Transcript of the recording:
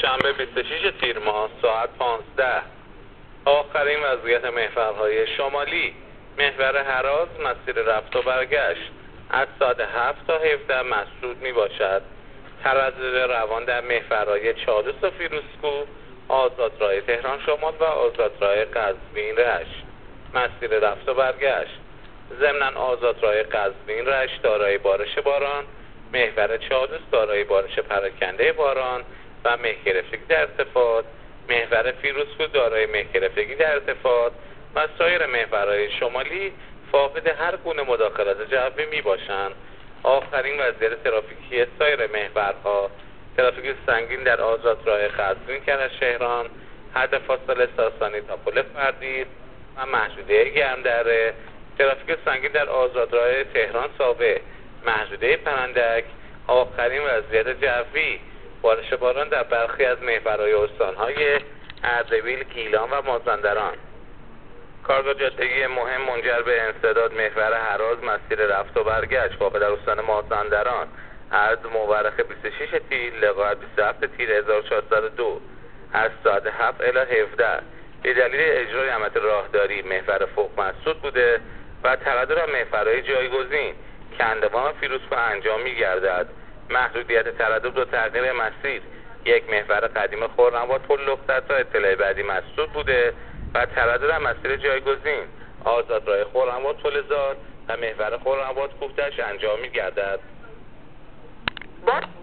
شنبه 26 تیر ماه ساعت 15. آخرین وضعیت محورهای شمالی. محور هراز مسیر رفت و برگشت از ساعت 7 تا 17 مسدود می باشد. تردد روان در محورهای چالوس و فیروزکوه، آزادراه تهران شمال و آزادراه قزوین رشت مسیر رفت و برگشت. ضمناً آزادراه قزوین رشت دارای بارش باران، محور چالوس دارای بارش پراکنده باران و مه گرفتگی در ارتفاع، محور فیروزکوه دارای مه گرفتگی در ارتفاع و سایر محورهای شمالی فاقد هر گونه مداخلات جوی می باشند. آخرین وضعیت ترافیکی سایر محورها: ترافیک سنگین در آزادراه قزوین کرج‌تهران، حد فاصله ساسانی تا پل فردید و محدوده گرمدره، ترافیک سنگین در آزادراه تهران ساوه، محدوده پرندک. آخرین وضعیت جوی: بارش باران در برخی از محورهای استانهای اردبیل، گیلان و مازندران. کارگاه جاده‌ای مهم منجر به انسداد محور هراز مسیر رفت و برگشت واقع در استان مازندران از مورخ 26 تیر لغایت 27 تیر 1402 از ساعت 7 الی 17 به دلیل اجرای عملیات راهداری محور فوق مسدود بوده و تردد در محورهای جایگزین کندوان و فیروزکوه انجام می‌گردد. محدودیت تردد و تغییر مسیر: یک محور قدیم خرم‌آباد پل لختر تا اطلاع بعدی مسدود بوده و تردد در مسیر جایگزین آزادراه خرم‌آباد پل زاد و محور خرم‌آباد کوهتش انجام می‌گردد.